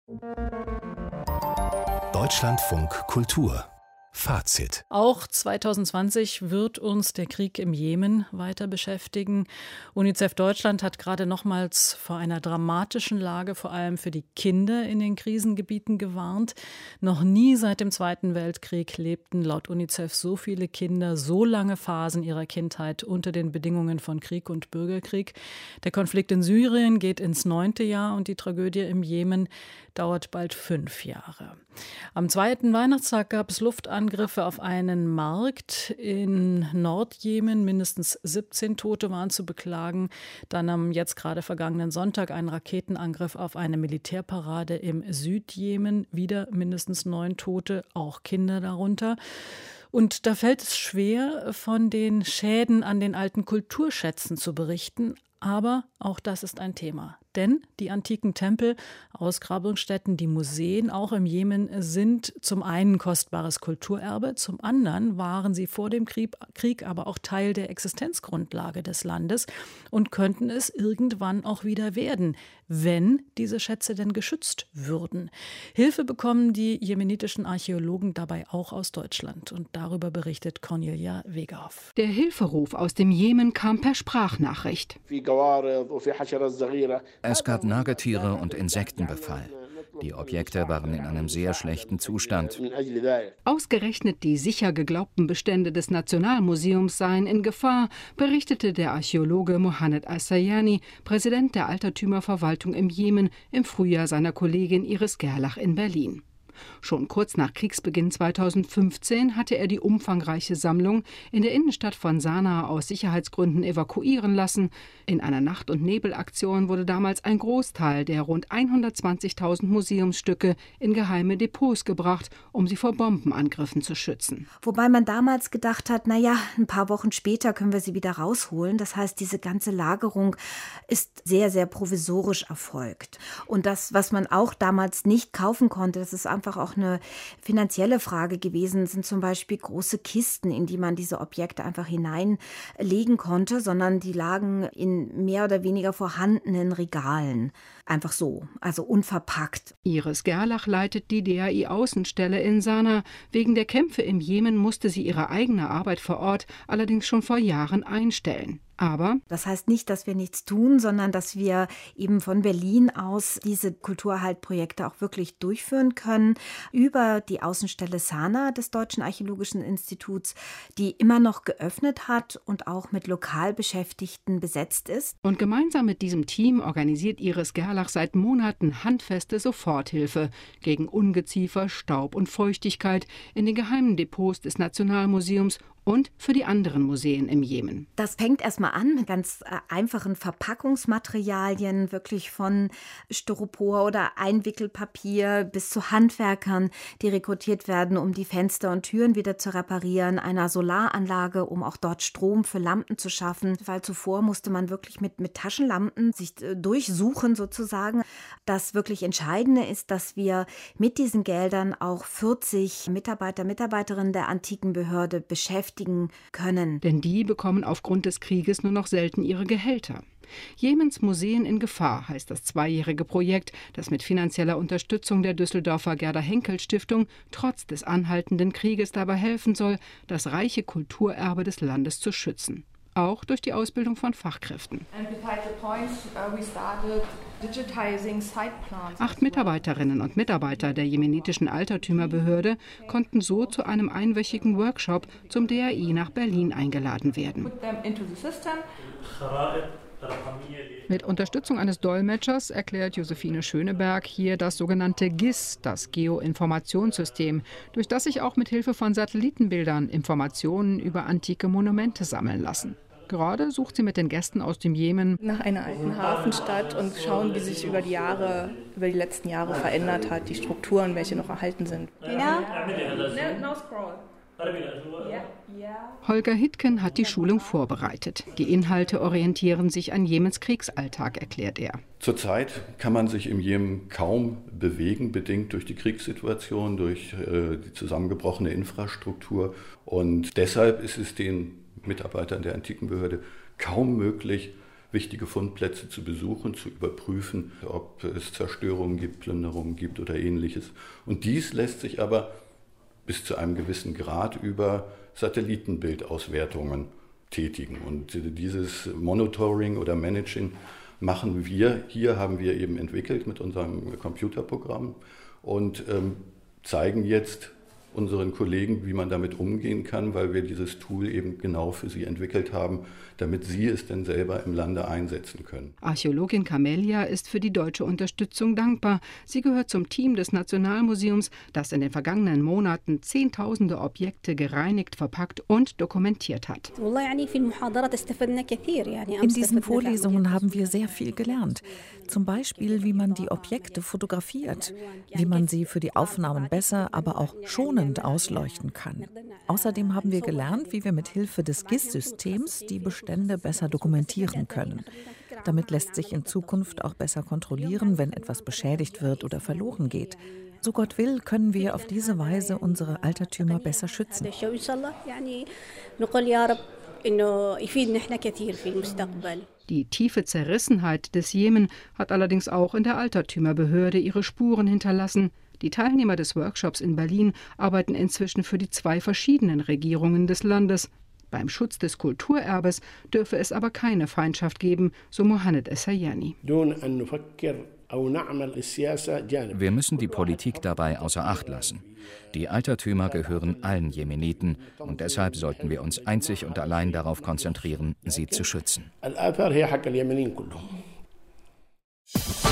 Deutschlandfunk Kultur Fazit. Auch 2020 wird uns der Krieg im Jemen weiter beschäftigen. UNICEF Deutschland hat gerade nochmals vor einer dramatischen Lage, vor allem für die Kinder in den Krisengebieten, gewarnt. Noch nie seit dem Zweiten Weltkrieg lebten laut UNICEF so viele Kinder so lange Phasen ihrer Kindheit unter den Bedingungen von Krieg und Bürgerkrieg. Der Konflikt in Syrien geht ins 9. Jahr und die Tragödie im Jemen dauert bald 5 Jahre. Am zweiten Weihnachtstag gab es Luftangriffe auf einen Markt in Nordjemen. Mindestens 17 Tote waren zu beklagen. Dann am jetzt gerade vergangenen Sonntag ein Raketenangriff auf eine Militärparade im Südjemen. Wieder mindestens 9 Tote, auch Kinder darunter. Und da fällt es schwer, von den Schäden an den alten Kulturschätzen zu berichten. Aber auch das ist ein Thema. Denn die antiken Tempel, Ausgrabungsstätten, die Museen auch im Jemen sind zum einen kostbares Kulturerbe, zum anderen waren sie vor dem Krieg aber auch Teil der Existenzgrundlage des Landes und könnten es irgendwann auch wieder werden, wenn diese Schätze denn geschützt würden. Hilfe bekommen die jemenitischen Archäologen dabei auch aus Deutschland. Und darüber berichtet Cornelia Wegerhoff. Der Hilferuf aus dem Jemen kam per Sprachnachricht. Es gab Nagetiere und Insektenbefall. Die Objekte waren in einem sehr schlechten Zustand. Ausgerechnet die sicher geglaubten Bestände des Nationalmuseums seien in Gefahr, berichtete der Archäologe Mohamed Al-Sayani, Präsident der Altertümerverwaltung im Jemen, im Frühjahr seiner Kollegin Iris Gerlach in Berlin. Schon kurz nach Kriegsbeginn 2015 hatte er die umfangreiche Sammlung in der Innenstadt von Sanaa aus Sicherheitsgründen evakuieren lassen. In einer Nacht- und Nebelaktion wurde damals ein Großteil der rund 120.000 Museumsstücke in geheime Depots gebracht, um sie vor Bombenangriffen zu schützen. Wobei man damals gedacht hat, ein paar Wochen später können wir sie wieder rausholen. Das heißt, diese ganze Lagerung ist sehr, sehr provisorisch erfolgt. Und das, was man auch damals nicht kaufen konnte, das ist einfach auch eine finanzielle Frage gewesen, sind zum Beispiel große Kisten, in die man diese Objekte einfach hineinlegen konnte, sondern die lagen in mehr oder weniger vorhandenen Regalen. Einfach so, also unverpackt. Iris Gerlach leitet die DAI-Außenstelle in Sanaa. Wegen der Kämpfe im Jemen musste sie ihre eigene Arbeit vor Ort allerdings schon vor Jahren einstellen. Aber das heißt nicht, dass wir nichts tun, sondern dass wir eben von Berlin aus diese Kulturerhaltprojekte auch wirklich durchführen können über die Außenstelle Sanaa des Deutschen Archäologischen Instituts, die immer noch geöffnet hat und auch mit Lokalbeschäftigten besetzt ist. Und gemeinsam mit diesem Team organisiert Iris Gerlach seit Monaten handfeste Soforthilfe gegen Ungeziefer, Staub und Feuchtigkeit in den geheimen Depots des Nationalmuseums und für die anderen Museen im Jemen. Das fängt erstmal an mit ganz einfachen Verpackungsmaterialien, wirklich von Styropor oder Einwickelpapier bis zu Handwerkern, die rekrutiert werden, um die Fenster und Türen wieder zu reparieren, einer Solaranlage, um auch dort Strom für Lampen zu schaffen, weil zuvor musste man wirklich mit Taschenlampen sich durchsuchen sozusagen. Das wirklich Entscheidende ist, dass wir mit diesen Geldern auch 40 Mitarbeiterinnen der Antikenbehörde beschäftigen können. Denn die bekommen aufgrund des Krieges nur noch selten ihre Gehälter. Jemens Museen in Gefahr heißt das 2-jährige Projekt, das mit finanzieller Unterstützung der Düsseldorfer Gerda-Henkel-Stiftung trotz des anhaltenden Krieges dabei helfen soll, das reiche Kulturerbe des Landes zu schützen. Auch durch die Ausbildung von Fachkräften. 8 Mitarbeiterinnen und Mitarbeiter der jemenitischen Altertümerbehörde konnten so zu einem einwöchigen Workshop zum DAI nach Berlin eingeladen werden. Mit Unterstützung eines Dolmetschers erklärt Josephine Schöneberg hier das sogenannte GIS, das Geoinformationssystem, durch das sich auch mit Hilfe von Satellitenbildern Informationen über antike Monumente sammeln lassen. Gerade sucht sie mit den Gästen aus dem Jemen nach einer alten Hafenstadt und schauen, wie sich über die letzten Jahre verändert hat, die Strukturen, welche noch erhalten sind. Holger Hittken hat die Schulung vorbereitet. Die Inhalte orientieren sich an Jemens Kriegsalltag, erklärt er. Zurzeit kann man sich im Jemen kaum bewegen, bedingt durch die Kriegssituation, durch die zusammengebrochene Infrastruktur. Und deshalb ist es den Mitarbeitern der Antikenbehörde kaum möglich, wichtige Fundplätze zu besuchen, zu überprüfen, ob es Zerstörungen gibt, Plünderungen gibt oder Ähnliches. Und dies lässt sich aber bis zu einem gewissen Grad über Satellitenbildauswertungen tätigen. Und dieses Monitoring oder Managing machen wir. Hier haben wir eben entwickelt mit unserem Computerprogramm und zeigen jetzt unseren Kollegen, wie man damit umgehen kann, weil wir dieses Tool eben genau für sie entwickelt haben, damit sie es dann selber im Lande einsetzen können. Archäologin Camelia ist für die deutsche Unterstützung dankbar. Sie gehört zum Team des Nationalmuseums, das in den vergangenen Monaten Zehntausende Objekte gereinigt, verpackt und dokumentiert hat. In diesen Vorlesungen haben wir sehr viel gelernt. Zum Beispiel, wie man die Objekte fotografiert, wie man sie für die Aufnahmen besser, aber auch schonend ausleuchten kann. Außerdem haben wir gelernt, wie wir mit Hilfe des GIS-Systems die Bestände besser dokumentieren können. Damit lässt sich in Zukunft auch besser kontrollieren, wenn etwas beschädigt wird oder verloren geht. So Gott will, können wir auf diese Weise unsere Altertümer besser schützen. Die tiefe Zerrissenheit des Jemen hat allerdings auch in der Altertümerbehörde ihre Spuren hinterlassen. Die Teilnehmer des Workshops in Berlin arbeiten inzwischen für die 2 verschiedenen Regierungen des Landes. Beim Schutz des Kulturerbes dürfe es aber keine Feindschaft geben, so Mohamed Essayani. Wir müssen die Politik dabei außer Acht lassen. Die Altertümer gehören allen Jemeniten und deshalb sollten wir uns einzig und allein darauf konzentrieren, sie zu schützen.